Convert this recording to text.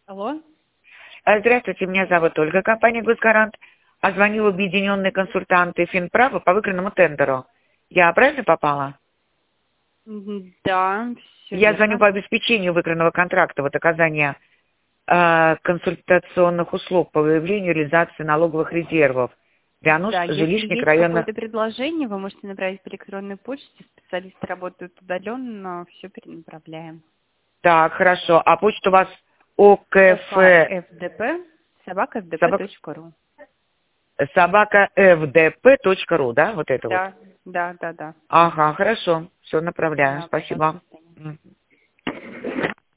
Алло? Здравствуйте, меня зовут Ольга, компания «Госгарант». А звонил объединенные консультанты Финправа по выигранному тендеру. Я правильно попала? Да, все Я звоню верно. по обеспечению выигранного контракта, вот оказания консультационных услуг по выявлению и реализации налоговых резервов для нужд Да, если жилищных есть районных. какое-то предложение, вы можете направить по электронной почте. Специалисты работают удаленно, все перенаправляем. Так, хорошо. А почта у вас ОКФ ФКФДП, собака.фдп.ру. собака fdp.ru, да? Вот это вот. Да, да, да, да. Ага, хорошо. Все, направляю. Да, пожалуйста, Спасибо. до свидания. Мгм.